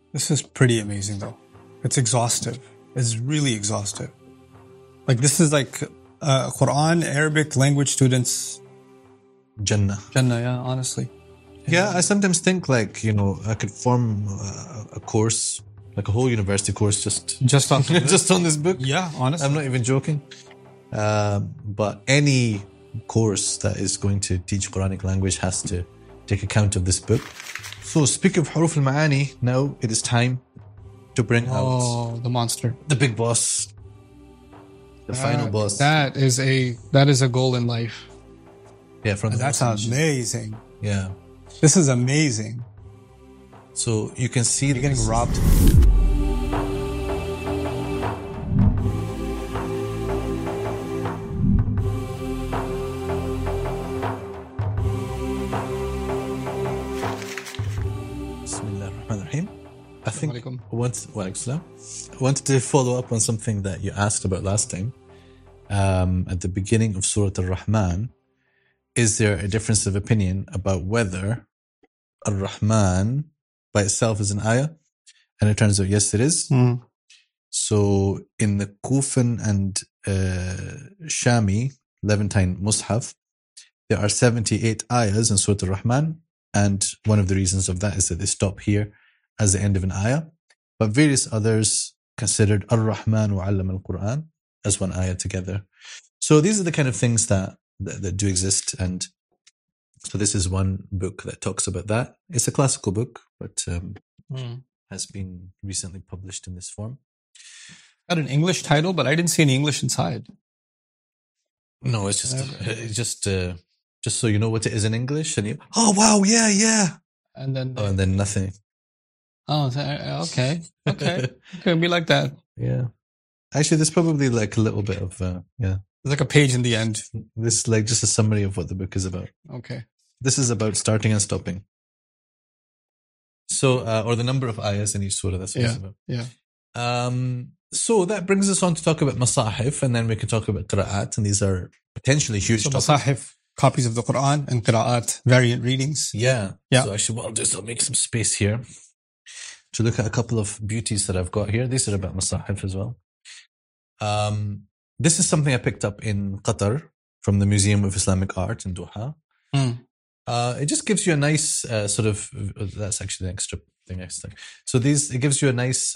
This is pretty amazing though. It's exhaustive. It's really exhaustive. Like this is like Quran, Arabic language students. Jannah. Jannah, yeah, honestly. Yeah, I sometimes think like, I could form a course, like a whole university course Just on just on this book. Yeah, honestly. I'm not even joking. But any course that is going to teach Quranic language has to take account of this book. So speaking of Huruf al-Ma'ani, now it is time to bring out the monster. the big boss, the final boss. That is a goal in life. Yeah, from the That's orphanages. amazing. Yeah. This is amazing. So you can see You're getting robbed. Bismillah ar-Rahman ar-Rahim. I think Alaikum. I wanted to follow up on something that you asked about last time. At the beginning of Surah Al-Rahman, is there a difference of opinion about whether Ar-Rahman by itself is an ayah? And it turns out, yes, it is. So in the Kufan and Shami Levantine Mus'haf, there are 78 ayahs in Surah Al-Rahman. And one of the reasons of that is that they stop here as the end of an ayah. But various others considered Ar-Rahman wa 'allama al-Quran as one ayah together. So these are the kind of things that do exist. And so this is one book that talks about that. It's a classical book, but has been recently published in this form. Got an English title, but I didn't see any English inside. No, it's just so you know what it is in English, and you, oh wow, yeah, And then and then nothing. Okay. Could be like that. Yeah, actually, there's probably like a little bit of There's like a page in the end. This is like just a summary of what the book is about. Okay. This is about starting and stopping. So, or the number of ayahs in each surah. That's what it's about. Yeah. So that brings us on to talk about masahif, and then we can talk about qira'at, and these are potentially huge So topics. masahif, copies of the Quran, and qira'at, variant readings. Yeah. Yeah. So actually what I'll do is I'll make some space here to look at a couple of beauties that I've got here. These are about masahif as well. This is something I picked up in Qatar from the Museum of Islamic Art in Doha. It just gives you a nice that's actually the extra thing. So it gives you a nice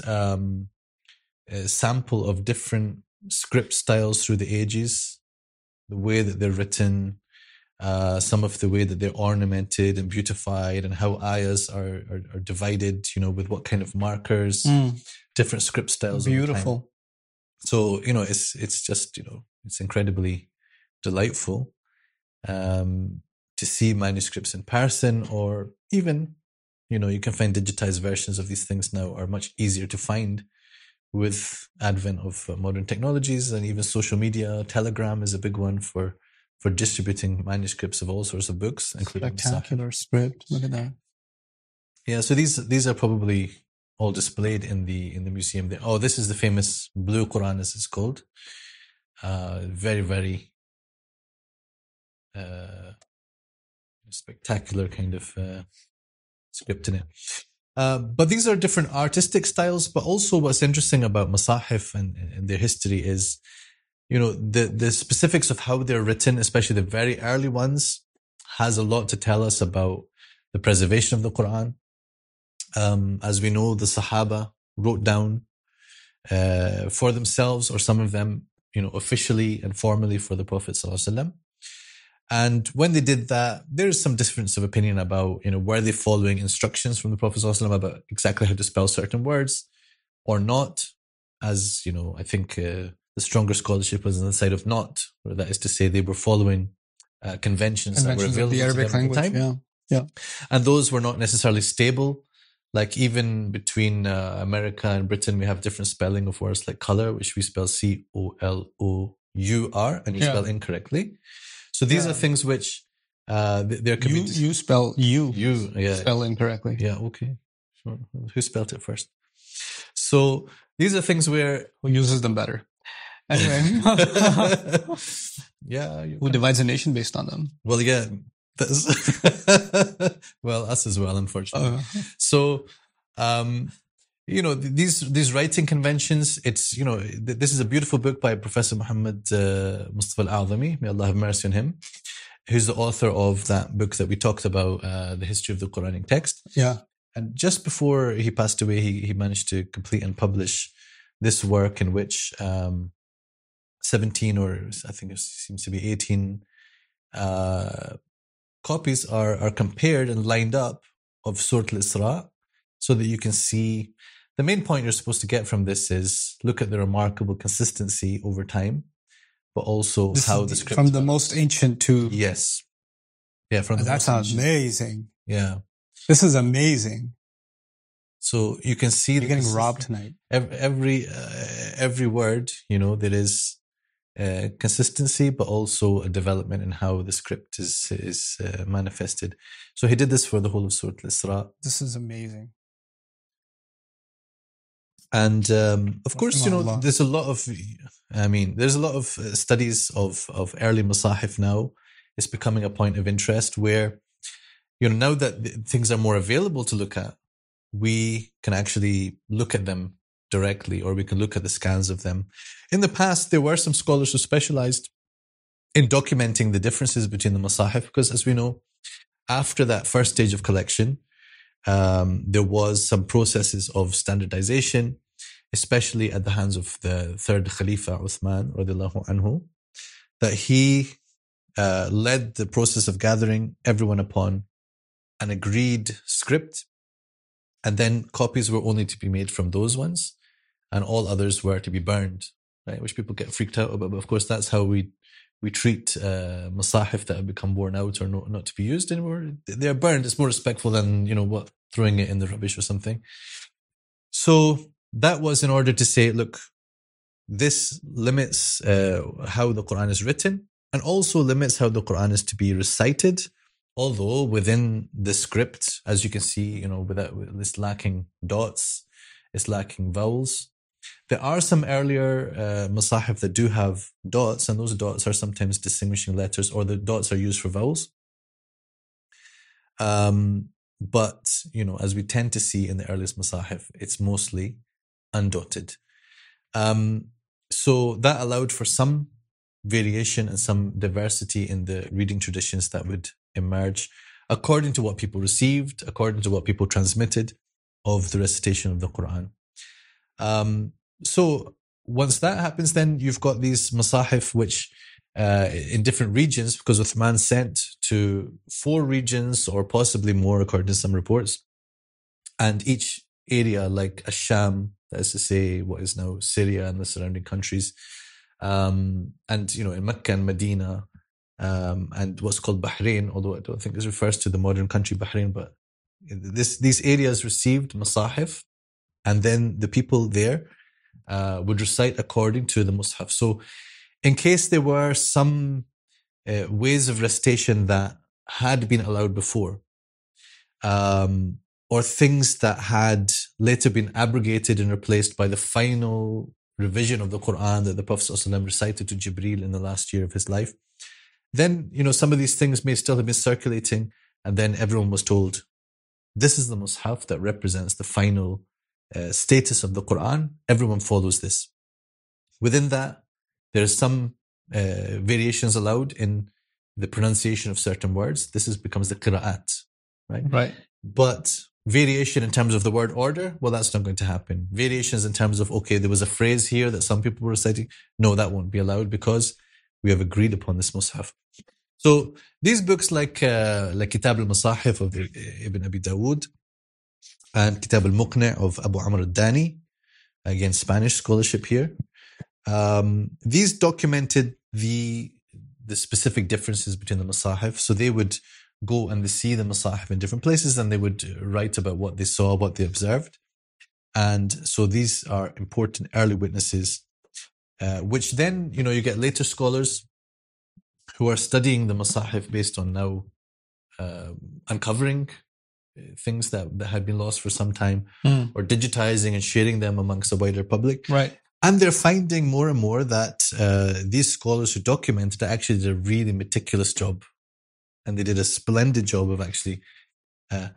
sample of different script styles through the ages, the way that they're written, some of the way that they're ornamented and beautified, and how ayahs are divided, with what kind of markers, different script styles. Beautiful. So, it's just, it's incredibly delightful to see manuscripts in person, or even, you can find digitized versions of these things now are much easier to find with advent of modern technologies, and even social media. Telegram is a big one for distributing manuscripts of all sorts of books, including Spectacular script. Look at that. Yeah, so these are probably all displayed in the museum there. Oh, this is the famous Blue Quran, as it's called. Very, very spectacular kind of script in it. But these are different artistic styles. But also, what's interesting about masahif and their history is, the specifics of how they're written, especially the very early ones, has a lot to tell us about the preservation of the Quran. As we know, the Sahaba wrote down for themselves, or some of them, officially and formally for the Prophet ﷺ. And when they did that, there's some difference of opinion about, were they following instructions from the Prophet ﷺ about exactly how to spell certain words or not? As, I think the stronger scholarship was on the side of not, or that is to say they were following conventions that were available of the Arabic to them language. at the time. Yeah. And those were not necessarily stable. Like even between America and Britain, we have different spelling of words like color, which we spell C-O-L-O-U-R, and you spell incorrectly. So these are things which they're committed. You spell you. Yeah. Spell incorrectly. Yeah, okay. Sure. Who spelled it first? So these are things where... Who uses them better? Anyway. Yeah. Who divides a nation based on them? Well, yeah. Well, us as well, unfortunately. So, these writing conventions, it's, this is a beautiful book by Professor Muhammad Mustafa Al-Azami, may Allah have mercy on him, who's the author of that book that we talked about, the history of the Quranic text. Yeah. And just before he passed away, he managed to complete and publish this work in which 17, or I think it seems to be 18 copies are compared and lined up of Surah Al-Isra, so that you can see. The main point you're supposed to get from this is look at the remarkable consistency over time, but also how the script from the most ancient to yes, yeah, from the that most sounds ancient. amazing. Yeah, this is amazing. So you can see you're getting robbed tonight. Every word, there is consistency, but also a development in how the script is manifested. So he did this for the whole of Surah Al-Isra. This is amazing. And of course, there's a lot of studies of early Masahif now. It's becoming a point of interest where, now that things are more available to look at, we can actually look at them directly, or we can look at the scans of them. In the past, there were some scholars who specialized in documenting the differences between the Masahif, because as we know, after that first stage of collection, there was some processes of standardization, especially at the hands of the third Khalifa Uthman radiallahu anhu, that he led the process of gathering everyone upon an agreed script, and then copies were only to be made from those ones, and all others were to be burned, right? Which people get freaked out about, but of course that's how we treat masahif that have become worn out or not to be used anymore. They're burned. It's more respectful than, throwing it in the rubbish or something. So that was in order to say, look, this limits how the Quran is written, and also limits how the Quran is to be recited, although within the script, as you can see, it's lacking dots, it's lacking vowels. There are some earlier masahif that do have dots, and those dots are sometimes distinguishing letters, or the dots are used for vowels. But, as we tend to see in the earliest masahif, it's mostly undotted. So that allowed for some variation and some diversity in the reading traditions that would emerge according to what people received, according to what people transmitted of the recitation of the Quran. So once that happens, then you've got these masahif which in different regions, because Uthman sent to 4 regions or possibly more according to some reports, and each area like Asham, that is to say what is now Syria and the surrounding countries, and in Mecca and Medina, and what's called Bahrain, although I don't think this refers to the modern country Bahrain, but these areas received masahif, and then the people there would recite according to the mushaf. So in case there were some ways of recitation that had been allowed before, or things that had later been abrogated and replaced by the final revision of the Quran that the Prophet ﷺ recited to Jibreel in the last year of his life, then, some of these things may still have been circulating, and then everyone was told, this is the mushaf that represents the final status of the Quran. Everyone follows this. Within that, there are some variations allowed in the pronunciation of certain words. This becomes the qira'at, right? Right. But variation in terms of the word order, well, that's not going to happen. Variations in terms of, okay, there was a phrase here that some people were reciting. No, that won't be allowed because we have agreed upon this mushaf. So these books like Kitab al-Masahif of Ibn Abi Dawood and Kitab al-Muqni' of Abu Amr al-Dani, again, Spanish scholarship here, these documented the specific differences between the masahif. So they would go and they see the masahif in different places, and they would write about what they saw, what they observed. And so these are important early witnesses, which then, you get later scholars who are studying the masahif based on now uncovering things that had been lost for some time, or digitizing and sharing them amongst the wider public. Right. And they're finding more and more that these scholars who documented actually did a really meticulous job. And they did a splendid job of actually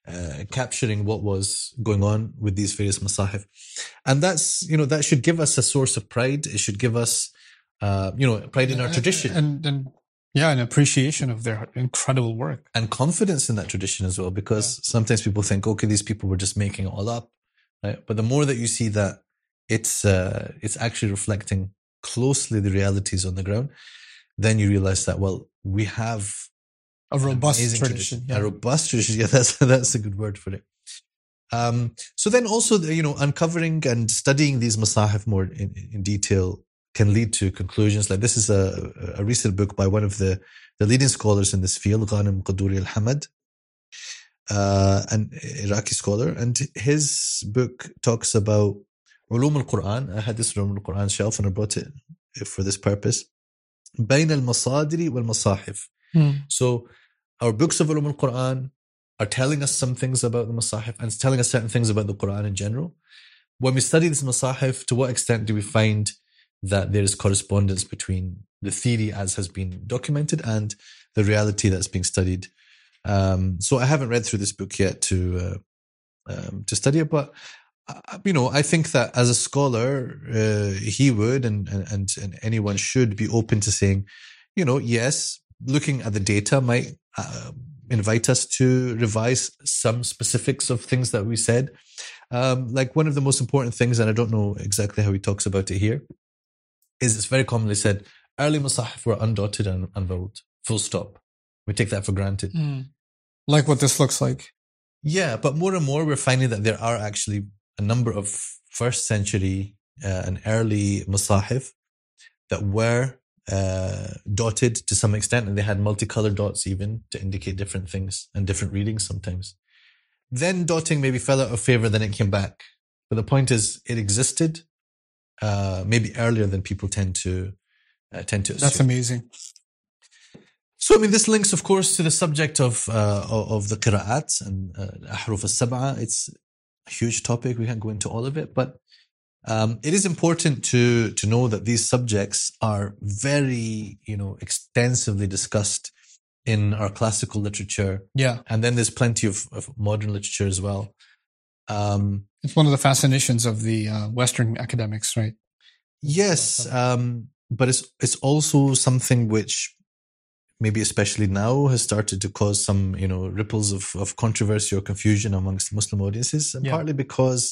capturing what was going on with these various masahif. And that's, that should give us a source of pride. It should give us, pride in our tradition. And an appreciation of their incredible work. And confidence in that tradition as well, because sometimes people think, okay, these people were just making it all up, right? But the more that you see that it's actually reflecting closely the realities on the ground, then you realize that, well, we have a robust tradition. A robust tradition. Yeah, that's a good word for it. So then also, uncovering and studying these masahif more in detail can lead to conclusions. Like this is a recent book by one of the leading scholars in this field, Ghanem Qaduri al-Hamad, an Iraqi scholar. And his book talks about Ulum al-Quran. I had this Ulum al-Quran shelf and I brought it for this purpose. Bayn al-Masadiri wal-Masahif. So our books of Ulum al-Quran are telling us some things about the Masahif and it's telling us certain things about the Quran in general. When we study this Masahif, to what extent do we find that there is correspondence between the theory as has been documented and the reality that's being studied? So I haven't read through this book yet to study it, but I think that as a scholar, he would and anyone should be open to saying, yes, looking at the data might invite us to revise some specifics of things that we said. Like one of the most important things, and I don't know exactly how he talks about it here, is it's very commonly said, early masahif were undotted and unvowed, full stop. We take that for granted. Like what this looks like. Yeah, but more and more we're finding that there are actually a number of first century and early masahif that were dotted to some extent, and they had multicolored dots even to indicate different things and different readings sometimes. Then dotting maybe fell out of favor, then it came back. But the point is, it existed maybe earlier than people tend to assume. That's amazing. So, this links, of course, to the subject of the qira'at and ahruf al-sab'a. It's a huge topic. We can't go into all of it, but it is important to know that these subjects are very, extensively discussed in our classical literature. Yeah. And then there's plenty of modern literature as well. It's one of the fascinations of the Western academics, right? Yes. But it's also something which maybe especially now has started to cause some, ripples of controversy or confusion amongst Muslim audiences. And partly because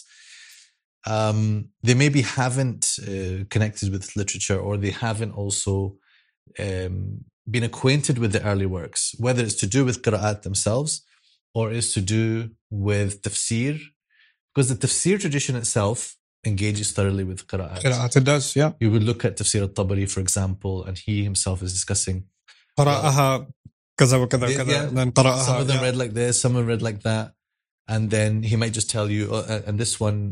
they maybe haven't connected with literature, or they haven't also been acquainted with the early works, whether it's to do with qira'at themselves or is to do with tafsir, because the tafsir tradition itself engages thoroughly with qira'at. Qira'at, it does, yeah. You would look at Tafsir al-Tabari, for example, and he himself is discussing قرأها كذا وكذا وكذا. Then قرأها. Some of them read like this, some of them read like that. And then he might just tell you, and this one,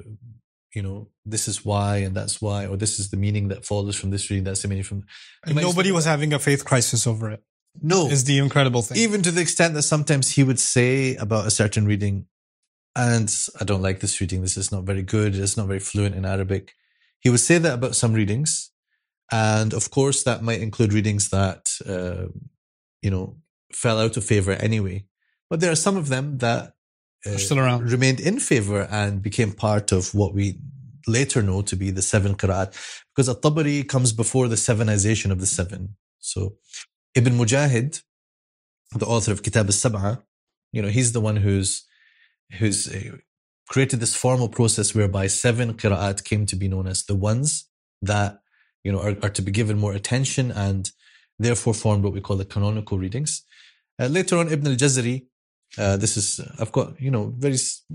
this is why, and that's why, or this is the meaning that follows from this reading, that's the meaning from... And nobody was having a faith crisis over it. No. Is the incredible thing. Even to the extent that sometimes he would say about a certain reading, and I don't like this reading, this is not very good, it's not very fluent in Arabic. He would say that about some readings. And of course, that might include readings that, fell out of favor anyway. But there are some of them that still around, remained in favor and became part of what we later know to be the 7 qira'at, because At-Tabari comes before the sevenization of the 7. So Ibn Mujahid, the author of Kitab al-Sab'a, he's the one who's created this formal process whereby 7 qira'at came to be known as the ones that are to be given more attention and therefore formed what we call the canonical readings. Later on, Ibn al-Jazari, this is, I've got, very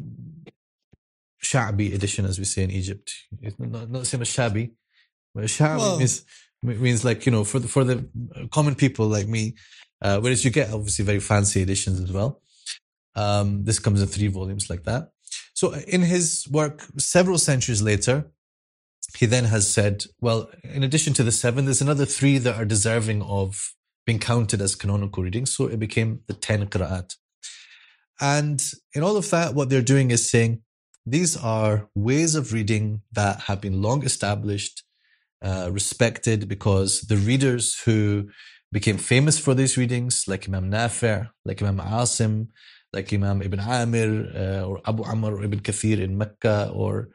sha'bi edition, as we say in Egypt. It's not the same as shabi, but sha'bi means like, for the common people like me, whereas you get obviously very fancy editions as well. This comes in 3 volumes like that. So in his work, several centuries later, he then has said, well, in addition to the 7, there's another 3 that are deserving of being counted as canonical readings. So it became the 10 qira'at. And in all of that, what they're doing is saying, these are ways of reading that have been long established, respected, because the readers who became famous for these readings, like Imam Nafi', like Imam Asim, like Imam Ibn Amir or Abu Amr or Ibn Kathir in Mecca, or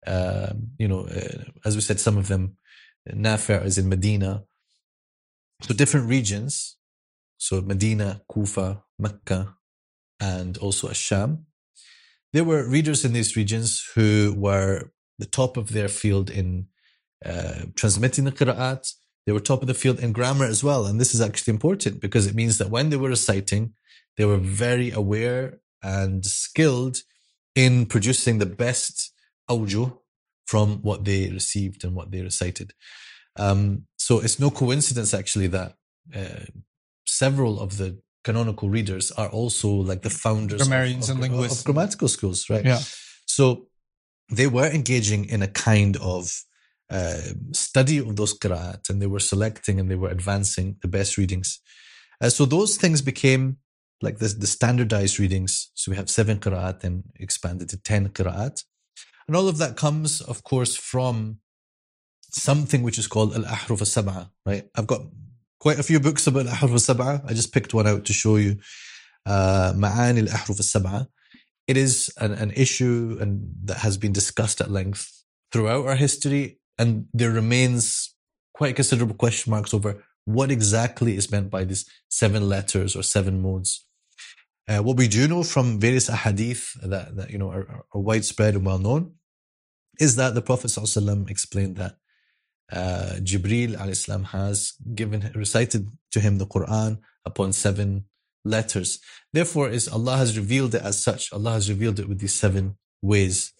as we said, some of them, Nafi' is in Medina. So different regions. So Medina, Kufa, Mecca, and also Ash-Sham. There were readers in these regions who were the top of their field in transmitting the qira'at. They were top of the field in grammar as well. And this is actually important because it means that when they were reciting, they were very aware and skilled in producing the best awjuh from what they received and what they recited. So it's no coincidence actually that several of the canonical readers are also like the founders of grammatical schools, right? Yeah. So they were engaging in a kind of study of those qira'at, and they were selecting and they were advancing the best readings. So those things became like the standardized readings. So we have 7 qira'at and expanded to 10 qira'at. And all of that comes, of course, from something which is called Al-Ahruf Al-Sab'a, right? I've got quite a few books about Al-Ahruf Al-Sab'a. I just picked one out to show you. Ma'ani Al-Ahruf Al-Sab'a. It is an issue and that has been discussed at length throughout our history, and there remains quite considerable question marks over what exactly is meant by these 7 letters or 7 modes. What we do know from various ahadith that are widespread and well known is that the Prophet ﷺ explained that Jibreel alayhi salam has recited to him the Quran upon 7 letters. Therefore, Allah has revealed it as such. Allah has revealed it with these 7 ways.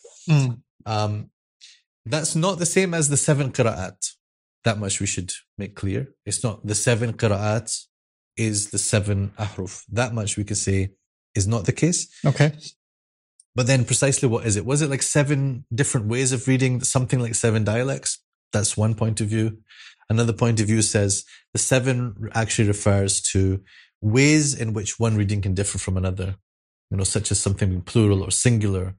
That's not the same as the 7 qira'at. That much we should make clear. It's not the 7 qira'at is the 7 ahruf. That much we can say is not the case. Okay. But then precisely what is it? Was it like 7 different ways of reading, something like 7 dialects? That's one point of view. Another point of view says the 7 actually refers to ways in which one reading can differ from another, such as something being plural or singular,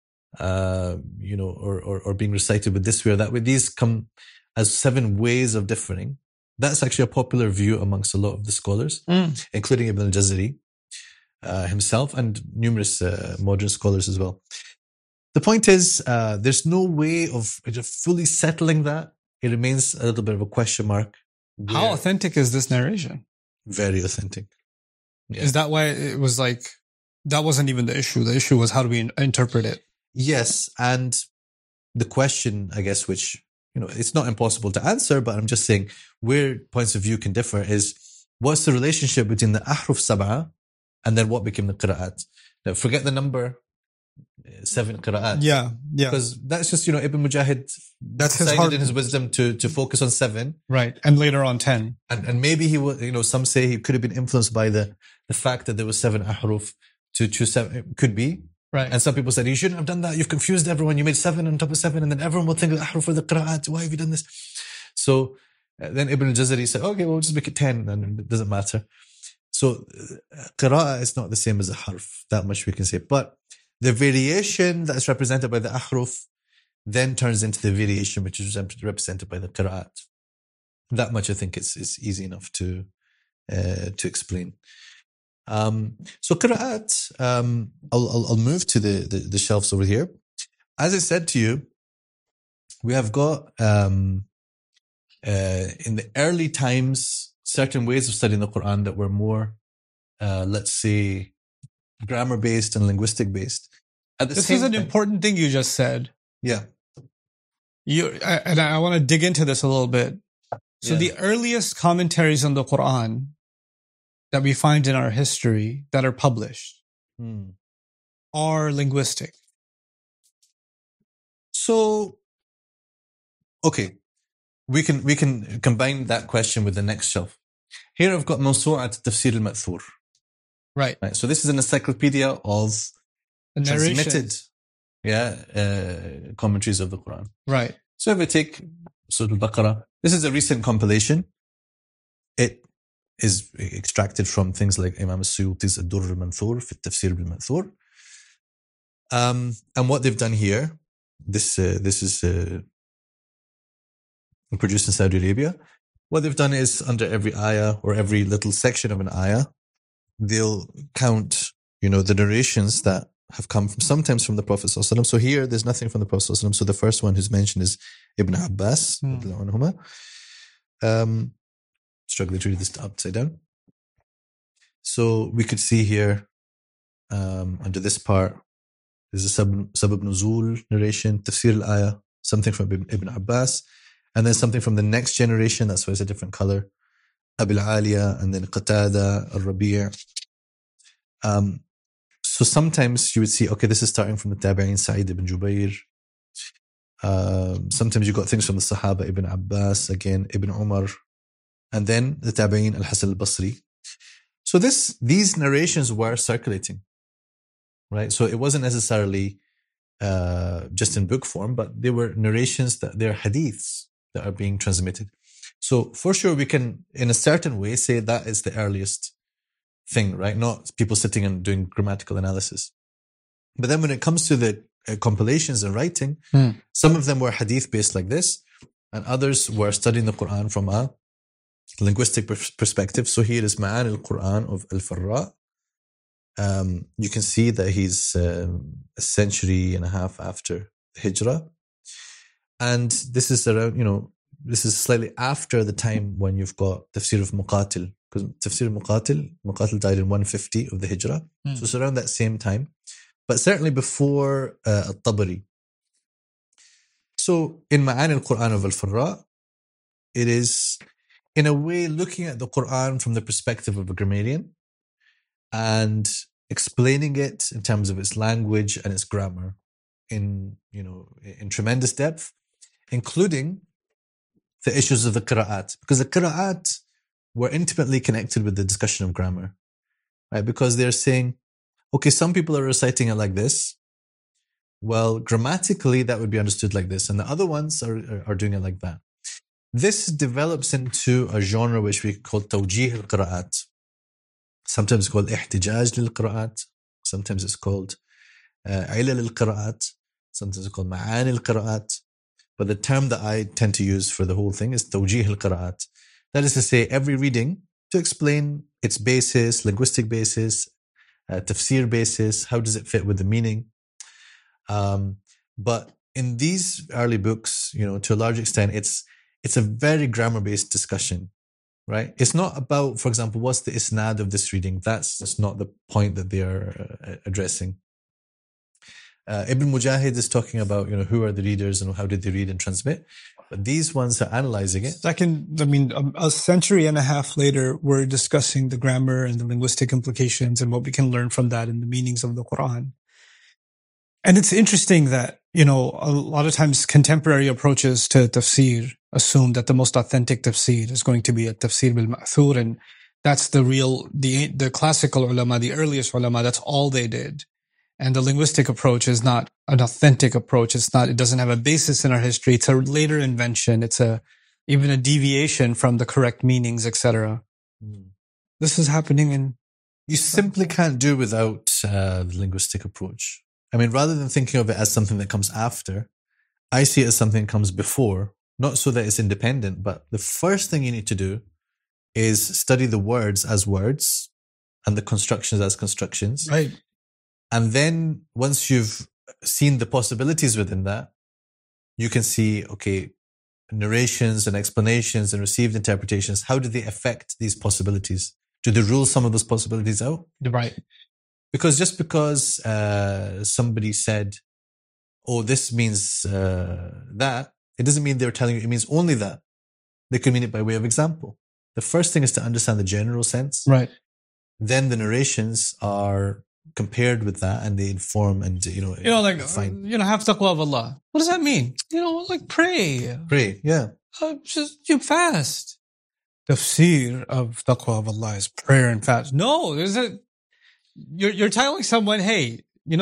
or being recited with this way or that way. These come as 7 ways of differing. That's actually a popular view amongst a lot of the scholars, including Ibn al-Jazari himself and numerous modern scholars as well. The point is, there's no way of fully settling that. It remains a little bit of a question mark. How authentic is this narration? Very authentic. Yeah. Is that why it was like, that wasn't even the issue. The issue was how do we interpret it? Yes. And the question, I guess, which, it's not impossible to answer, but I'm just saying where points of view can differ is what's the relationship between the Ahruf Sab'a and then what became the qira'at? Now, forget the number 7 qira'at. Yeah. Because that's just, Ibn Mujahid that's decided in his wisdom to focus on 7. Right. And later on 10. And maybe he was, some say he could have been influenced by the fact that there was 7 ahruf to choose 7. It could be. Right. And some people said, you shouldn't have done that. You've confused everyone. You made 7 on top of 7, and then everyone will think of the ahruf for the qira'at. Why have you done this? So then Ibn al-Jazari said, okay, we'll just make it 10, and it doesn't matter. So qira'ah is not the same as a harf. That much we can say. But the variation that's represented by the ahruf then turns into the variation which is represented by the qira'at. That much I think is easy enough to explain. So qira'at, I'll move to the shelves over here. As I said to you, we have got in the early times certain ways of studying the Quran that were more, let's say, grammar based and linguistic based. This is an important thing you just said. Yeah. And I want to dig into this a little bit. So the earliest commentaries on the Quran that we find in our history that are published are linguistic. So, okay, we can combine that question with the next shelf. Here I've got Mawsu'at Tafsir al-Ma'thur. Right. So this is an encyclopedia of transmitted commentaries of the Quran. Right. So if we take Surah Al-Baqarah, this is a recent compilation. It is extracted from things like Imam al-Suyuti's Ad-Durr al-Manthur fi Tafsir al-Ma'thur. And what they've done here, this is produced in Saudi Arabia. What they've done is under every ayah or every little section of an ayah, they'll count, the narrations that have come sometimes from the Prophet ﷺ. So here, there's nothing from the Prophet ﷺ. So the first one who's mentioned is Ibn Abbas. Struggling to read this upside down. So we could see here, under this part, there's a Sabab Nuzul narration, Tafsir al-Ayah, something from Ibn Abbas, and then something from the next generation, that's why it's a different color, Abil Aliya, and then Qatada, Al-Rabi'. So sometimes you would see, okay, this is starting from the Tabi'in, Sa'id ibn Jubair. Sometimes you got things from the Sahaba, Ibn Abbas, again, Ibn Umar, and then the Tabi'in, Al-Hasan al-Basri. So these narrations were circulating, right? So it wasn't necessarily just in book form, but they were narrations, they're hadiths that are being transmitted. So for sure, we can, in a certain way, say that is the earliest thing, right? Not people sitting and doing grammatical analysis. But then when it comes to the compilations and writing, some of them were hadith-based like this, and others were studying the Quran from a linguistic perspective. So here is Ma'an al-Quran of Al-Farra. You can see that he's a century and a half after the Hijrah. And this is around, this is slightly after the time when you've got Tafsir of Muqatil, because Tafsir Muqatil died in 150 of the Hijrah. So it's around that same time, but certainly before Al-Tabari. So in Ma'an al-Quran of Al-Farra, it is in a way looking at the Quran from the perspective of a grammarian and explaining it in terms of its language and its grammar in tremendous depth, including the issues of the qira'at, because the qira'at were intimately connected with the discussion of grammar, right? Because they're saying, okay, some people are reciting it like this. Well, grammatically, that would be understood like this, and the other ones are doing it like that. This develops into a genre which we call tawjih al-qira'at. Sometimes it's called ihtijaj lil-qira'at. Sometimes it's called ilal al-qira'at. Sometimes it's called ma'ani al-qira'at. But the term that I tend to use for the whole thing is tawjih al-qira'at. That is to say, every reading to explain its basis, linguistic basis, tafsir basis, how does it fit with the meaning. But in these early books, to a large extent, it's a very grammar-based discussion, right? It's not about, for example, what's the isnad of this reading. That's not the point that they are addressing. Ibn Mujahid is talking about, who are the readers and how did they read and transmit. But these ones are analyzing it. A century and a half later, we're discussing the grammar and the linguistic implications and what we can learn from that and the meanings of the Quran. And it's interesting that, a lot of times contemporary approaches to tafsir assume that the most authentic tafsir is going to be a tafsir bil-ma'thur, and that's the classical ulama, the earliest ulama, that's all they did. And the linguistic approach is not an authentic approach. It doesn't have a basis in our history. It's a later invention. It's even a deviation from the correct meanings, etc. This is happening you simply can't do without the linguistic approach. I mean, rather than thinking of it as something that comes after, I see it as something that comes before, not so that it's independent, but the first thing you need to do is study the words as words and the constructions as constructions. Right. And then once you've seen the possibilities within that, you can see, okay, narrations and explanations and received interpretations, how do they affect these possibilities? Do they rule some of those possibilities out? Right. Because just because somebody said, oh, this means that, it doesn't mean they're telling you it means only that. They could mean it by way of example. The first thing is to understand the general sense. Right. Then the narrations are compared with that, and they inform and have taqwa of Allah. What does that mean? Pray, yeah. Just you fast. Tafsir of taqwa of Allah is prayer and fast. No, you're telling someone, hey,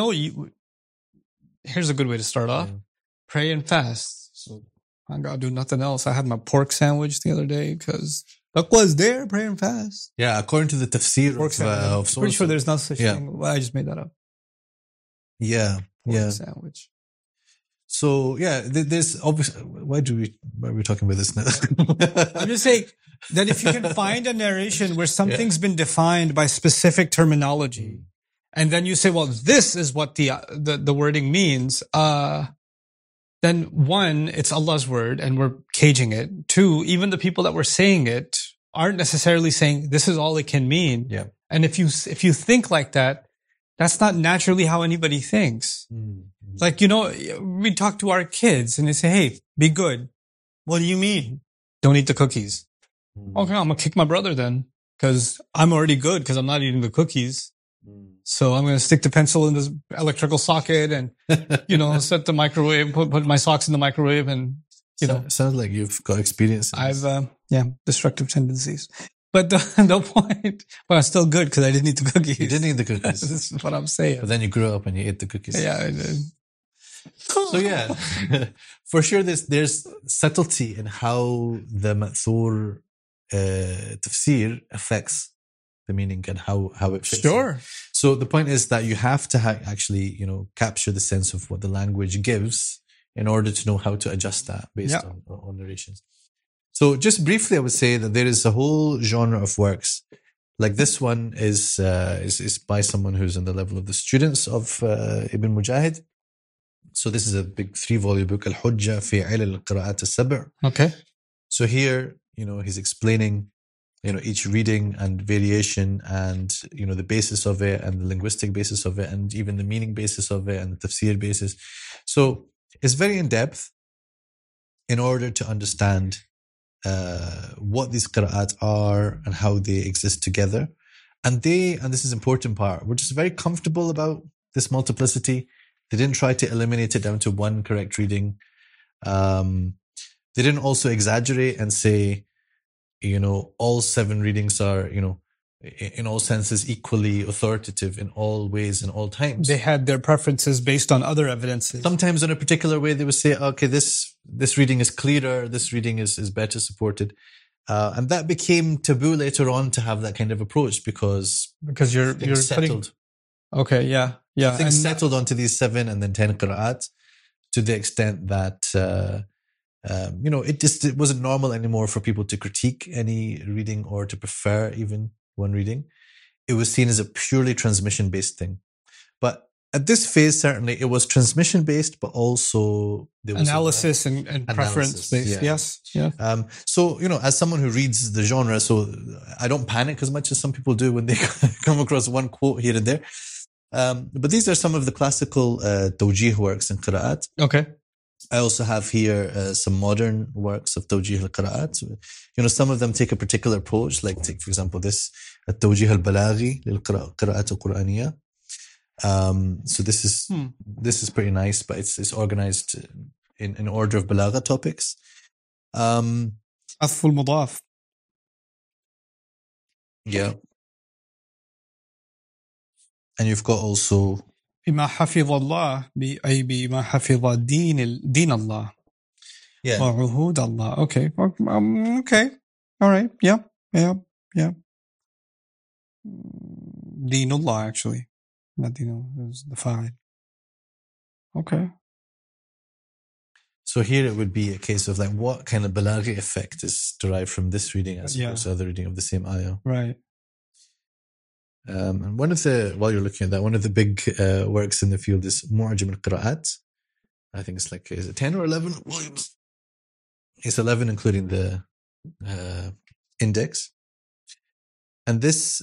here's a good way to start off. Yeah. Pray and fast. So I gotta do nothing else. I had my pork sandwich the other day because taqwa is there, pray and fast. Yeah, according to the tafsir of pretty sure there's no such thing. Well, I just made that up. Yeah, pork sandwich. So yeah, there's obviously. Why are we talking about this now? I'm just saying that if you can find a narration where something's been defined by specific terminology, and then you say, well, this is what the wording means, then one, it's Allah's word and we're caging it. Two, even the people that were saying it aren't necessarily saying this is all it can mean. Yeah. And if you think like that, that's not naturally how anybody thinks. Mm-hmm. Like, we talk to our kids and they say, hey, be good. What do you mean? Don't eat the cookies. Mm-hmm. Okay, I'm going to kick my brother then because I'm already good because I'm not eating the cookies. So I'm going to stick the pencil in this electrical socket and, set the microwave, put my socks in the microwave and, Sounds like you've got experience. Destructive tendencies. But the point, but I'm still good because I didn't eat the cookies. You didn't eat the cookies. This is what I'm saying. But then you grew up and you ate the cookies. Yeah, I did. So yeah, for sure there's subtlety in how the Ma'thur tafsir affects the meaning and how it fits. Sure. So the point is that you have to actually, capture the sense of what the language gives in order to know how to adjust that based on narrations. So just briefly, I would say that there is a whole genre of works. Like this one is by someone who's on the level of the students of Ibn Mujahid. So this is a big 3-volume book, Al-Hujja fi Ilal al-Qira'at al-Sab'. Okay. So here, he's explaining each reading and variation and, the basis of it and the linguistic basis of it and even the meaning basis of it and the tafsir basis. So it's very in depth in order to understand what these qira'at are and how they exist together. And this is an important part, we're just very comfortable about this multiplicity. They didn't try to eliminate it down to one correct reading. They didn't also exaggerate and say, all 7 readings are, in all senses equally authoritative in all ways and all times. They had their preferences based on other evidences. Sometimes in a particular way, they would say, okay, this reading is clearer, this reading is better supported. And that became taboo later on to have that kind of approach because you're settled. Okay, yeah. Things settled onto these 7 and then 10 qira'at to the extent that, it wasn't normal anymore for people to critique any reading or to prefer even one reading. It was seen as a purely transmission-based thing. But at this phase, certainly, it was transmission-based, but also there was analysis and preference-based. Yeah. Yes. Yeah. So, as someone who reads the genre, so I don't panic as much as some people do when they come across one quote here and there. But these are some of the classical tawjih works in qira'at. Okay. I also have here some modern works of Tawjih al-Qira'at. Some of them take a particular approach, like take, for example, this Tawjih al-Balaghi lil-Qira'at al-Qur'aniyah. So this is pretty nice, but it's organized in order of balagha topics. Atf al-Mudaf. Yeah. And you've got also بما حفظ الله أي بما حفظ دين الله وعهود الله. Okay. Okay. All right. Yeah. دين الله actually. Not deen, is the fa'il. Okay. So here it would be a case of like what kind of balaghi effect is derived from this reading as opposed to other reading of the same ayah. Right. And while you're looking at that, one of the big works in the field is Mu'jam al-Qira'at. I think it's like, is it 10 or 11 volumes? It's 11, including the index. And this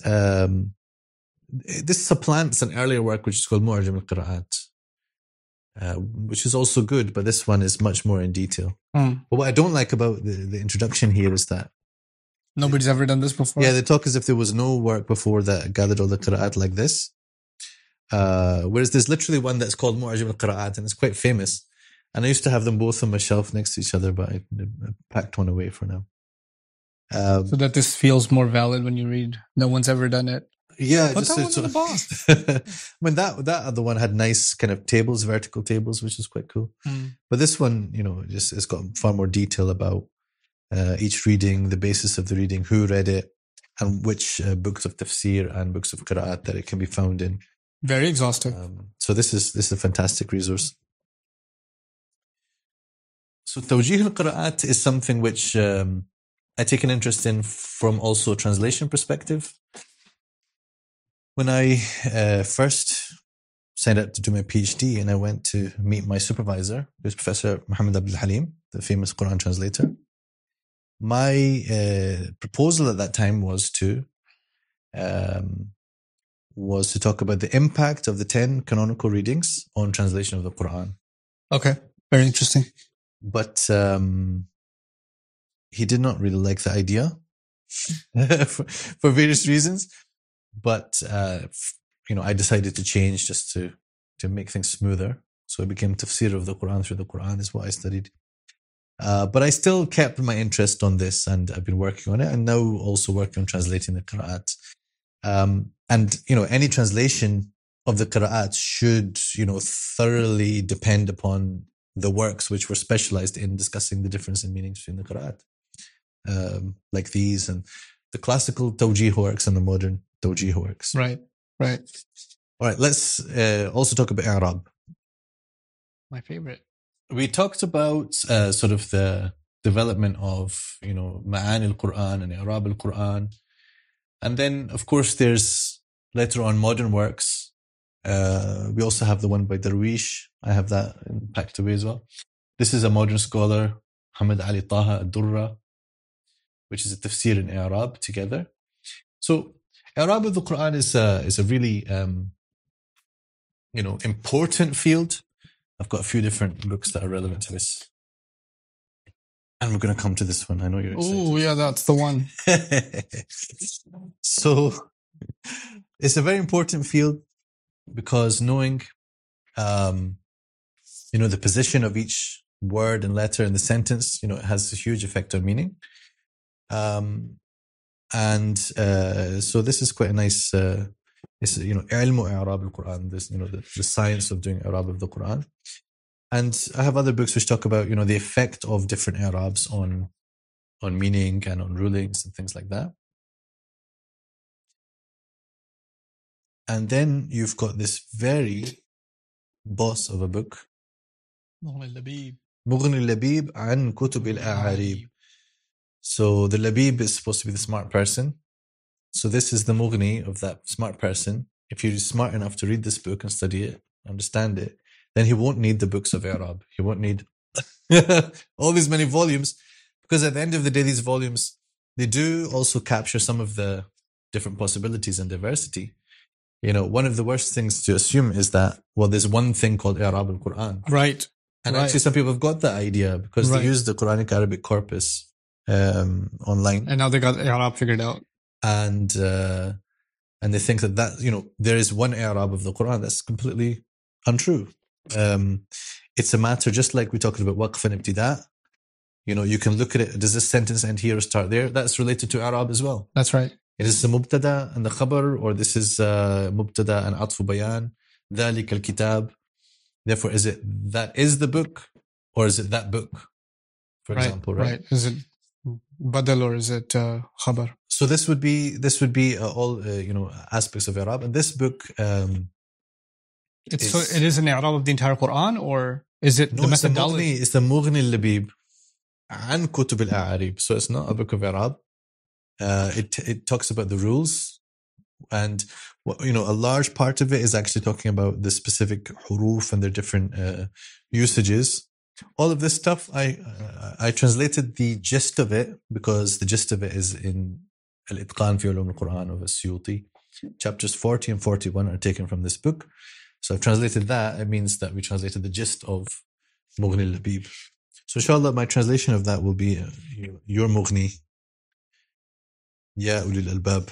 supplants an earlier work which is called Mu'jam al-Qira'at, which is also good, but this one is much more in detail. But what I don't like about the introduction here is that nobody's ever done this before. Yeah, they talk as if there was no work before that gathered all the qira'at like this. Whereas there's literally one that's called Mu'jam al-Qira'at, and it's quite famous. And I used to have them both on my shelf next to each other, but I packed one away for now. So that this feels more valid when you read. No one's ever done it. Yeah, but that one's in the box. I mean, that other one had nice kind of tables, vertical tables, which is quite cool. But this one, just it's got far more detail about each reading, the basis of the reading, who read it, and which books of tafsir and books of qira'at that it can be found in. Very exhaustive. So this is a fantastic resource. So Tawjih al-Qira'at is something which I take an interest in from also a translation perspective. when I first signed up to do my PhD and I went to meet my supervisor, who's Professor Muhammad Abdul Halim, the famous Quran translator, my proposal at that time was to talk about the impact of the 10 canonical readings on translation of the Quran. Okay, very interesting. But he did not really like the idea for various reasons. But I decided to change just to make things smoother. So it became tafsir of the Quran through the Quran is what I studied. But I still kept my interest on this, and I've been working on it, and now also working on translating the Qur'at. And any translation of the Qur'at should thoroughly depend upon the works which were specialized in discussing the difference in meanings between the Qur'at, like these and the classical tawjih works and the modern tawjih works. Right. All right, let's also talk about i'rab. My favorite. We talked about sort of the development of ma'ani al-Quran and i'rab al-Quran, and then of course there's later on modern works. We also have the one by Darwish. I have that packed away as well. This is a modern scholar, Muhammad Ali Taha al-Durra, which is a tafsir in i'rab together. So i'rab of the Quran is a really important field. I've got a few different books that are relevant to this. And we're going to come to this one. I know you're excited. Oh, yeah, that's the one. So it's a very important field because knowing, the position of each word and letter in the sentence, it has a huge effect on meaning. So this is quite a nice, ilmu i'rab al-Quran, this, the science of doing i'rab of the Quran. And I have other books which talk about, the effect of different i'rabs on meaning and on rulings and things like that. And then you've got this very boss of a book, Mughni al-Labib an Kutub al-A'arib. So the Labib is supposed to be the smart person. So this is the Mughni of that smart person. If you're smart enough to read this book and study it, understand it, then he won't need the books of i'rab. He won't need all these many volumes, because at the end of the day, these volumes, they do also capture some of the different possibilities and diversity. One of the worst things to assume is that, there's one thing called i'rab al-Quran. Right. And actually some people have got that idea because they use the Quranic Arabic corpus online. And now they got i'rab figured out. And they think that there is one i'rab of the Quran. That's completely untrue. It's a matter, just like we talked about waqf and ibtida. You can look at it. Does this sentence end here or start there? That's related to i'rab as well. That's right. It is the mubtada and the khabar, or this is mubtada and atfu bayan. ذلك الكتاب. Therefore, is it that is the book, or is it that book? For example, right? Right. Is it badal or is it khabar? So this would be all aspects of i'rab, and this book. It is an i'rab of the entire Quran, or is it the methodology? It's the Mughni al-Labib an Kutub al-A'arib. So it's not a book of i'rab. It talks about the rules, and a large part of it is actually talking about the specific huruf and their different usages. All of this stuff, I translated the gist of it, because the gist of it is in Al-Itqan fi Ulum al-Quran of As-Suyuti. Chapters 40 and 41 are taken from this book. So I've translated that. It means that we translated the gist of Mughni al-Labib. So inshallah, my translation of that will be your Mughni. Ya ulil albab.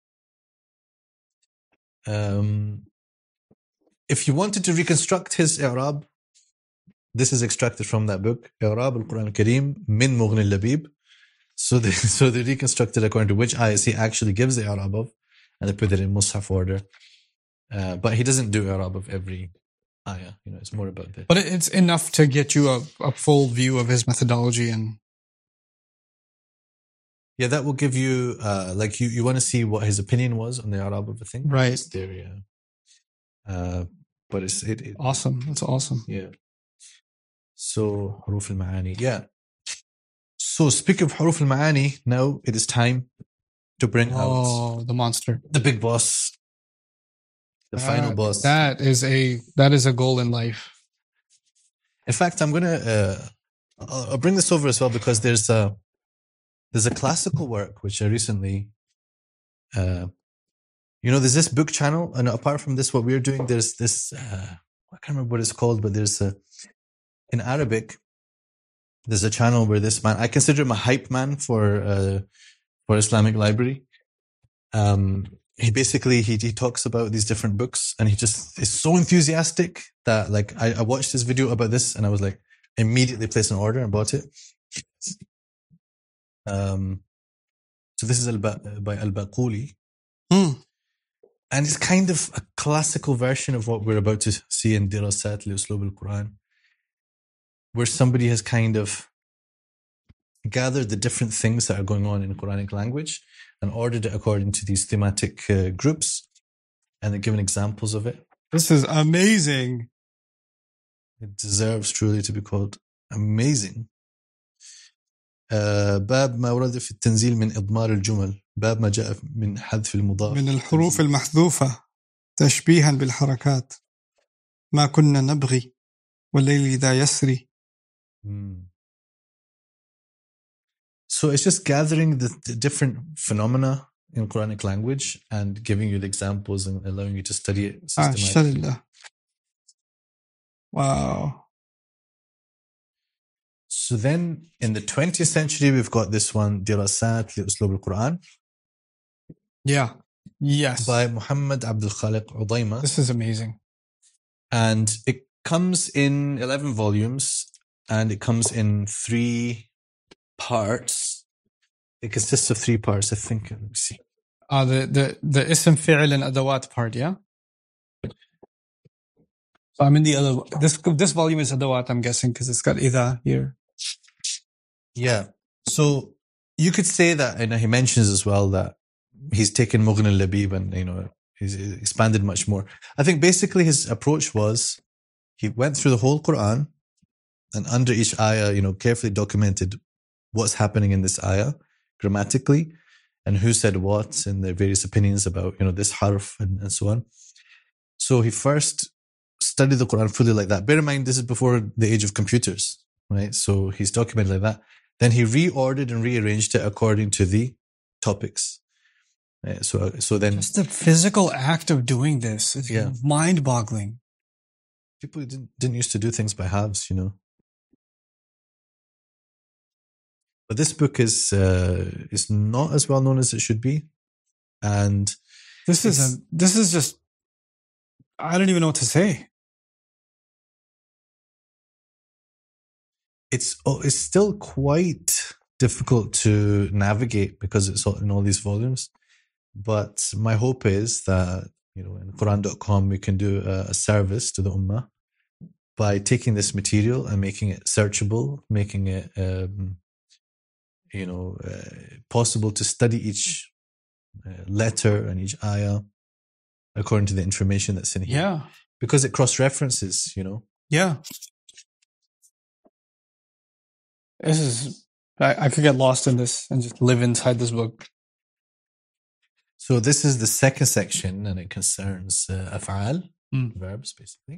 If you wanted to reconstruct his i'rab, this is extracted from that book, i'rab al-Quran al-Kareem min Mughni al-Labib. So they reconstructed according to which ayahs he actually gives the i'rab of, and they put it in mushaf order. But he doesn't do i'rab of every ayah. It's more about this. But it's enough to get you a full view of his methodology. And yeah, that will give you you want to see what his opinion was on the i'rab of a thing, right? It's there, yeah. But it's awesome. That's awesome. Yeah. So huruf al-ma'ani, yeah. So speaking of huruf al-ma'ani, now it is time to bring out the monster, the big boss, The final boss. That is a goal in life. In fact, I'm gonna I'll bring this over as well because there's a classical work which I recently there's this book channel, and apart from this, what we're doing, there's this I can't remember what it's called, but there's in Arabic, there's a channel where this man, I consider him a hype man for Islamic Library. He basically he talks about these different books, and he just is so enthusiastic that like I watched this video about this, and I was like immediately placed an order and bought it. So this is by Al-Baquli. And it's kind of a classical version of what we're about to see in Dirasat li-Uslub al-Quran, where somebody has kind of gathered the different things that are going on in Quranic language and ordered it according to these thematic groups, and they're given examples of it. This is amazing. It deserves truly to be called amazing. باب ما ورد في التنزيل من إضمار الجمل باب ما جاء من حذف المضاف من الحروف المحذوفة تشبيها بالحركات ما كنا نبغي والليل إذا يسري. So it's just gathering the different phenomena in Quranic language and giving you the examples and allowing you to study it systematically. Wow. So then in the 20th century, we've got this one, Dirasat li-Uslub al-Quran. Yeah. Yes. By Muhammad Abdul Khaliq Udayma. This is amazing. And it comes in 11 volumes, and it comes in 3 parts. It consists of 3 parts, I think. Let me see. The ism fi'l and adawat part, yeah? So I'm in the other, this volume is adawat, I'm guessing, because it's got idha here. Yeah. So you could say that, and he mentions as well that he's taken Mughni al-Labib and, he's expanded much more. I think basically his approach was he went through the whole Quran, and under each ayah, carefully documented what's happening in this ayah grammatically and who said what and their various opinions about, this harf and so on. So he first studied the Quran fully like that. Bear in mind, this is before the age of computers, right? So he's documented like that. Then he reordered and rearranged it according to the topics. Right? So then just the physical act of doing this is mind-boggling. People didn't used to do things by halves, But this book is not as well known as it should be, and this is just, I don't even know what to say. It's still quite difficult to navigate because it's in all these volumes. But my hope is that, in Quran.com, we can do a service to the Ummah by taking this material and making it searchable, making it, possible to study each letter and each ayah according to the information that's in here. Yeah. Because it cross-references, Yeah. This is, I could get lost in this and just live inside this book. So this is the second section, and it concerns af'al, verbs, basically.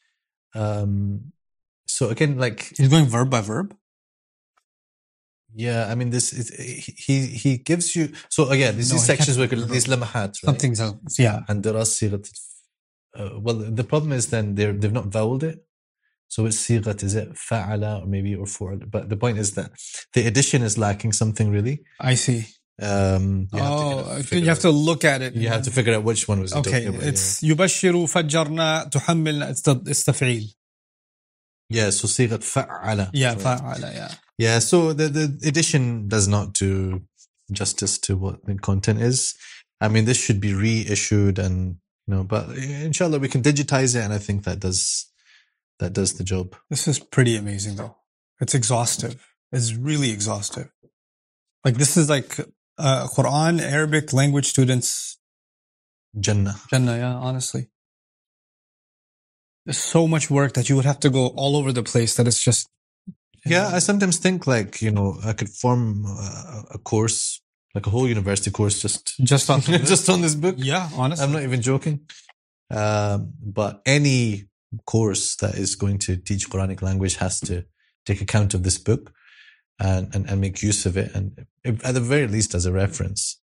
So again, like... He's going verb by verb? Yeah, I mean, this is, he gives you... So again, these sections were these lamahat, right? Something's else, yeah. And there are well, the problem is then they've not voweled it. So which sigat is it? Fa'ala or maybe or fu'al. But the point is that the addition is lacking something really. I see. You have to look at it. You have to figure out which one was okay. It's يبشر فجرنا تحمل استفعيل. Yeah, so sigat fa'ala. Yeah, right? Fa'ala, yeah. Yeah, so the edition does not do justice to what the content is. I mean, this should be reissued and, but inshallah we can digitize it, and I think that does the job. This is pretty amazing though. It's exhaustive. It's really exhaustive. Like this is like Quran, Arabic language students. Jannah, yeah, honestly. There's so much work that you would have to go all over the place that it's just... Yeah, I sometimes think like, I could form a course, like a whole university course just on this book. Yeah, honestly. I'm not even joking. But any course that is going to teach Quranic language has to take account of this book and make use of it, and at the very least as a reference.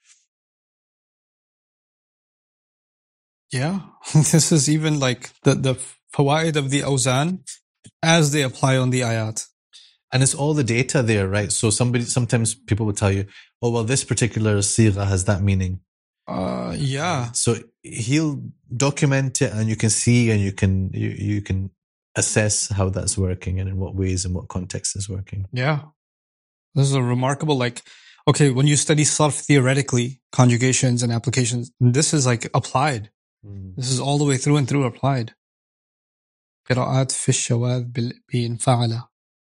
Yeah, this is even like the fawaid of the awzan as they apply on the ayat. And it's all the data there, right? So sometimes people will tell you, oh, well, this particular sigha has that meaning. Yeah. So he'll document it, and you can see, and you can assess how that's working and in what ways and what context is working. Yeah. This is a remarkable, like, okay, when you study sarf theoretically, conjugations and applications, this is like applied. This is all the way through and through applied. قراءات في الشواذ بإن فعل.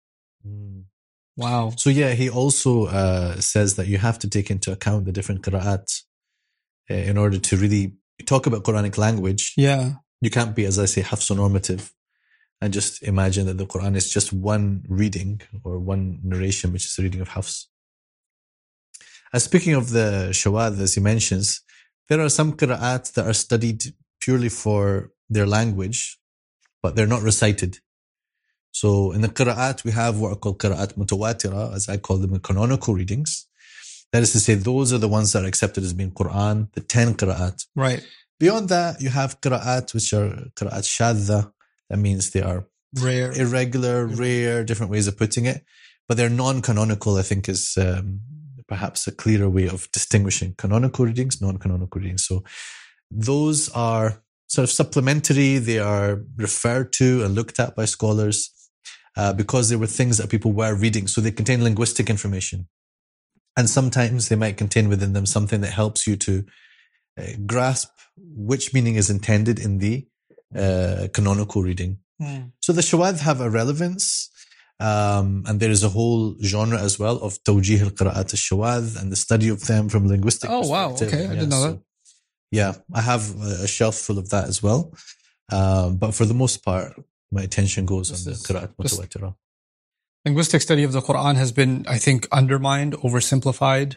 Wow. So yeah, he also says that you have to take into account the different qira'at in order to really talk about Quranic language. Yeah. You can't be, as I say, hafs-normative and just imagine that the Quran is just one reading or one narration, which is the reading of hafs. Speaking of the shawad, as he mentions, there are some qira'at that are studied purely for their language, but they're not recited. So in the qira'at, we have what are called qira'at mutawatira, as I call them, the canonical readings. That is to say, those are the ones that are accepted as being Quran, the 10 qira'at. Right. Beyond that, you have qira'at, which are qira'at shadda. That means they are rare, irregular, rare, different ways of putting it. But they're non-canonical, I think, is perhaps a clearer way of distinguishing canonical readings, non-canonical readings. So those are sort of supplementary. They are referred to and looked at by scholars because they were things that people were reading. So they contain linguistic information. And sometimes they might contain within them something that helps you to grasp which meaning is intended in the canonical reading. So the shawad have a relevance. And there is a whole genre as well of tawjih al-qira'at al-shawad and the study of them from linguistic perspective. Wow. Okay. I didn't know that. Yeah, I have a shelf full of that as well. But for the most part, my attention goes on the qira'at mutawatira. Linguistic study of the Quran has been, I think, undermined, oversimplified.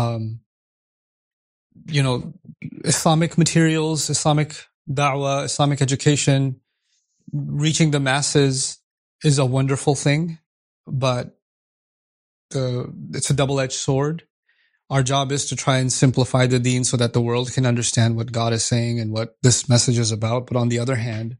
Islamic materials, Islamic da'wah, Islamic education, reaching the masses is a wonderful thing, but it's a double-edged sword. Our job is to try and simplify the deen so that the world can understand what God is saying and what this message is about. But on the other hand,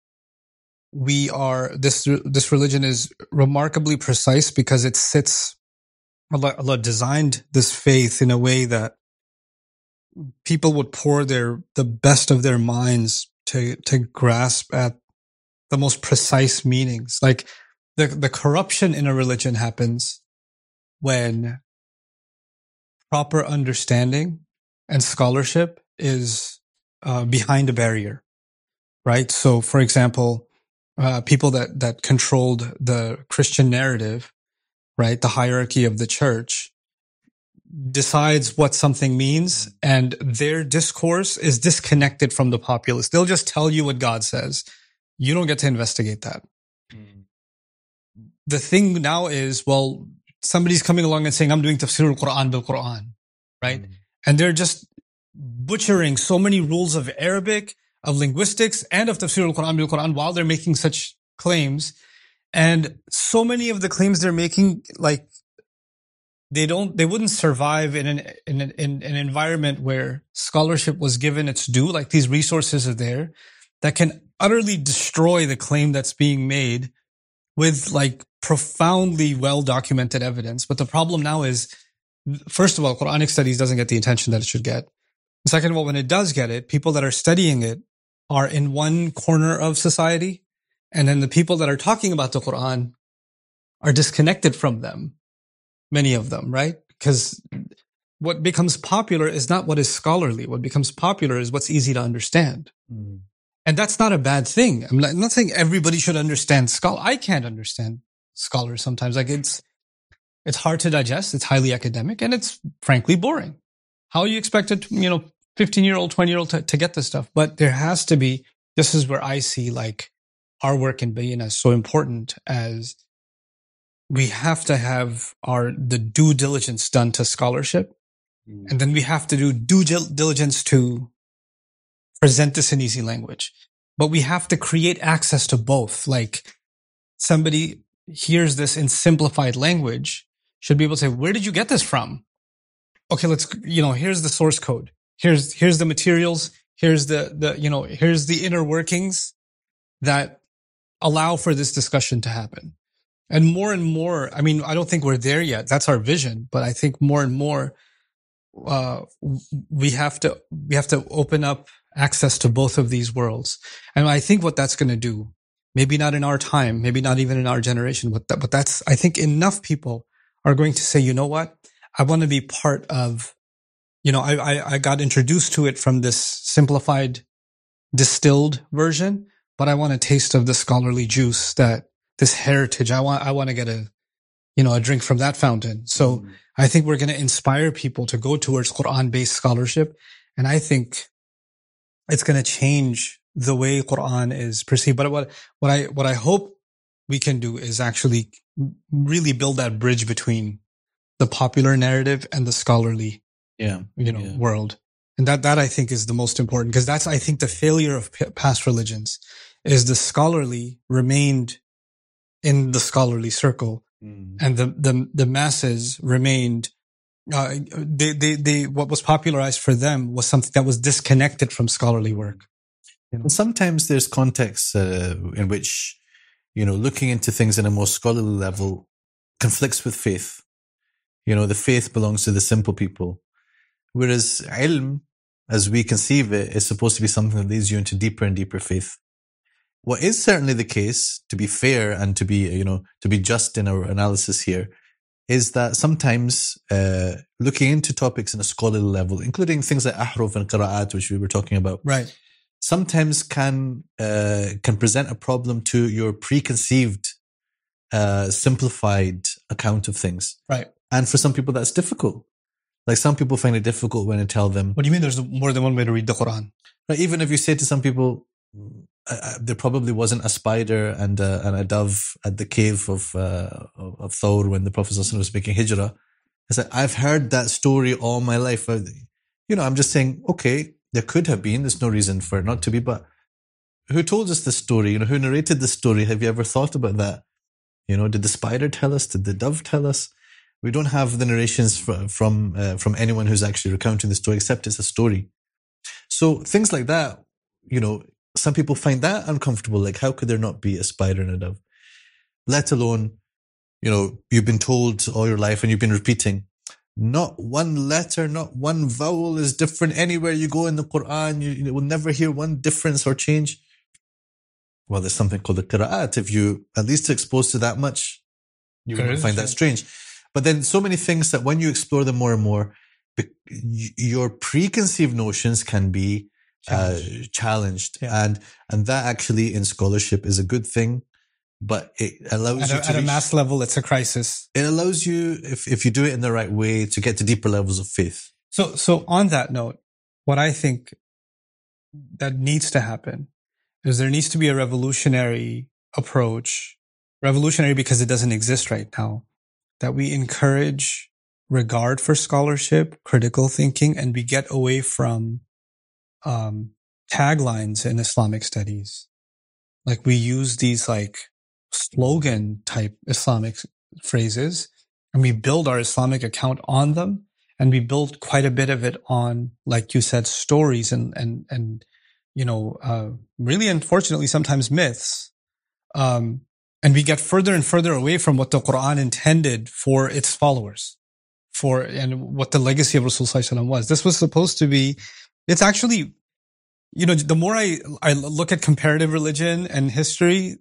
this religion is remarkably precise because it sits, Allah designed this faith in a way that people would pour the best of their minds to grasp at the most precise meanings. Like the corruption in a religion happens when proper understanding and scholarship is behind a barrier, right? So, for example, people that controlled the Christian narrative, right, the hierarchy of the church, decides what something means, and their discourse is disconnected from the populace. They'll just tell you what God says. You don't get to investigate that. The thing now is, well, somebody's coming along and saying, I'm doing tafsir al-Quran bil-Quran, right? And they're just butchering so many rules of Arabic, of linguistics, and of tafsir al-Quran bil-Quran while they're making such claims. And so many of the claims they're making, like, they wouldn't survive in an environment where scholarship was given its due. Like, these resources are there that can utterly destroy the claim that's being made with like profoundly well-documented evidence. But the problem now is, first of all, Quranic studies doesn't get the attention that it should get. Second of all, when it does get it, people that are studying it are in one corner of society. And then the people that are talking about the Quran are disconnected from them. Many of them, right? Because what becomes popular is not what is scholarly. What becomes popular is what's easy to understand. And that's not a bad thing. I'm not saying everybody should understand scholar. I can't understand scholars sometimes. Like, it's hard to digest. It's highly academic, and it's frankly boring. How you expect a 15-year-old, 20-year-old to get this stuff? But there has to be, this is where I see like our work in Bayyinah as so important, as we have to have the due diligence done to scholarship. And then we have to do due diligence to present this in easy language. But we have to create access to both. Like somebody hears this in simplified language, should be able to say, where did you get this from? Okay, here's the source code. Here's the materials. Here's here's the inner workings that allow for this discussion to happen. And more, I mean, I don't think we're there yet. That's our vision, but I think more and more, we have to open up access to both of these worlds. And I think what that's going to do, maybe not in our time, maybe not even in our generation, but that's, I think enough people are going to say, you know what? I want to be part of, I got introduced to it from this simplified, distilled version, but I want a taste of the scholarly juice, this heritage. I want to get a drink from that fountain. So I think we're going to inspire people to go towards Quran-based scholarship. And I think it's going to change the way Quran is perceived. But what I hope we can do is actually really build that bridge between the popular narrative and the scholarly, world. And that I think is the most important, because that's, I think, the failure of past religions is the scholarly remained in the scholarly circle, and the masses remained. What was popularized for them was something that was disconnected from scholarly work. And sometimes there's contexts in which, looking into things in a more scholarly level conflicts with faith. The faith belongs to the simple people, whereas ilm, as we conceive it, is supposed to be something that leads you into deeper and deeper faith. What is certainly the case, to be fair and to be just in our analysis here, is that sometimes looking into topics in a scholarly level, including things like ahruf and qira'at, which we were talking about, right, sometimes can present a problem to your preconceived, simplified account of things. Right. And for some people, that's difficult. Like some people find it difficult when I tell them. What do you mean there's more than one way to read the Quran? Right, even if you say to some people, there probably wasn't a spider and a dove at the cave of Thawr when the Prophet ﷺ was making hijrah. I said, I've heard that story all my life. I'm just saying, okay, there could have been. There's no reason for it not to be. But who told us this story? Who narrated the story? Have you ever thought about that? Did the spider tell us? Did the dove tell us? We don't have the narrations from anyone who's actually recounting the story, except it's a story. So things like that, some people find that uncomfortable. Like, how could there not be a spider and a dove? Let alone, you've been told all your life and you've been repeating, not one letter, not one vowel is different anywhere you go in the Quran. You will never hear one difference or change. Well, there's something called the qira'at. If you at least exposed to that much, you will find that strange. But then so many things that when you explore them more and more, your preconceived notions can be challenged. Yeah. And that actually in scholarship is a good thing, but it allows you to at a mass level, it's a crisis. It allows you, if you do it in the right way, to get to deeper levels of faith. So on that note, what I think that needs to happen is there needs to be a revolutionary approach, revolutionary because it doesn't exist right now, that we encourage regard for scholarship, critical thinking, and we get away from taglines in Islamic studies. Like we use these like slogan type Islamic phrases and we build our Islamic account on them. And we build quite a bit of it on, like you said, stories and really unfortunately sometimes myths. And we get further and further away from what the Quran intended for its followers, and what the legacy of Rasulullah was. This was supposed to be, it's actually, the more I look at comparative religion and history,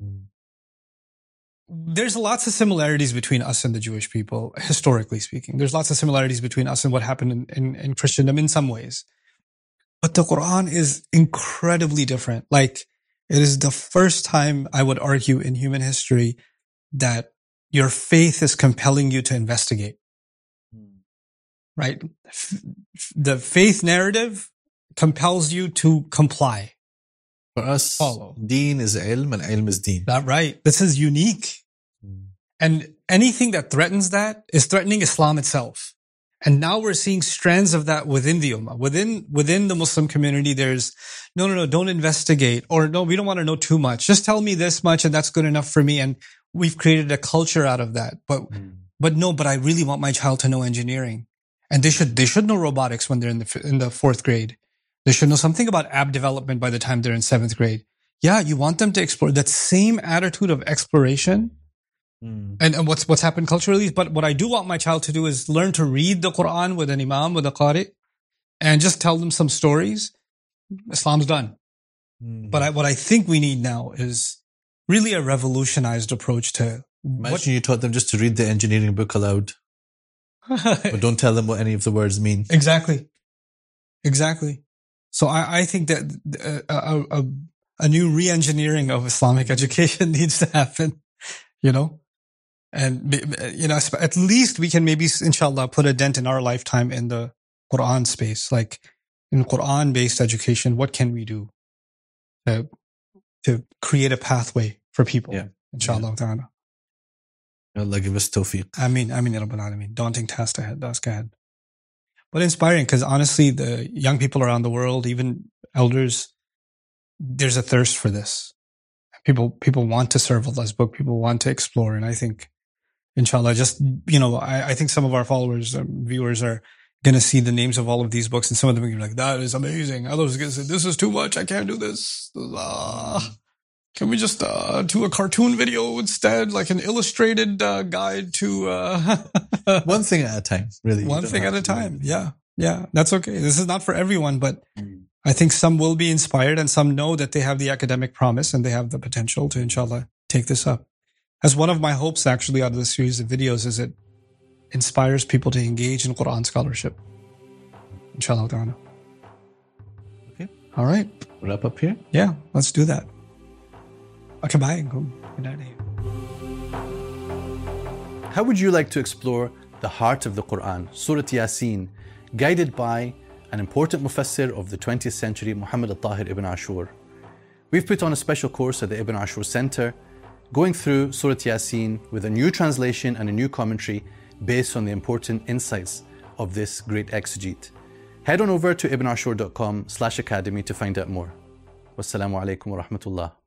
there's lots of similarities between us and the Jewish people, historically speaking. There's lots of similarities between us and what happened in Christendom in some ways. But the Quran is incredibly different. Like, it is the first time, I would argue, in human history that your faith is compelling you to investigate. Right? The faith narrative compels you to comply. For us, follow. Deen is ilm and ilm is deen. That right. This is unique. And anything that threatens that is threatening Islam itself. And now we're seeing strands of that within the Ummah. Within the Muslim community, there's, no, don't investigate. Or no, we don't want to know too much. Just tell me this much and that's good enough for me. And we've created a culture out of that. But I really want my child to know engineering. And they should know robotics when they're in the fourth grade. They should know something about app development by the time they're in seventh grade. Yeah, you want them to explore that same attitude of exploration. And what's happened culturally. But what I do want my child to do is learn to read the Quran with an imam, with a qari, and just tell them some stories. Islam's done. But what I think we need now is really a revolutionized approach to. Imagine you taught them just to read the engineering book aloud, but don't tell them what any of the words mean. Exactly. So I think that a new re-engineering of Islamic education needs to happen. And, at least we can maybe, inshallah, put a dent in our lifetime in the Quran space. Like in Quran-based education, what can we do to create a pathway for people? Yeah. Inshallah ta'ala. Allah give us tawfiq. Ameen ya Rabbil Alameen. Daunting task ahead. But inspiring, because honestly, the young people around the world, even elders, there's a thirst for this. People want to serve Allah's book. People want to explore. And I think, inshallah, I think some of our followers, viewers are going to see the names of all of these books. And some of them are going to be like, that is amazing. Others are going to say, this is too much. I can't do this. Can we just do a cartoon video instead? Like an illustrated guide to... One thing at a time, really. One thing at a time. Yeah. That's okay. This is not for everyone, but... I think some will be inspired and some know that they have the academic promise and they have the potential to, inshallah, take this up. As one of my hopes, actually, out of this series of videos is it inspires people to engage in Quran scholarship. Inshallah ta'ala. Okay. All right. Wrap up here? Yeah, let's do that. Okay, bye. How would you like to explore the heart of the Quran, Surah Yasin, guided by an important mufassir of the 20th century, Muhammad al-Tahir ibn Ashur? We've put on a special course at the Ibn Ashur Center, going through Surah Yasin with a new translation and a new commentary based on the important insights of this great exegete. Head on over to ibnashur.com/academy to find out more. Wassalamu alaikum wa rahmatullah.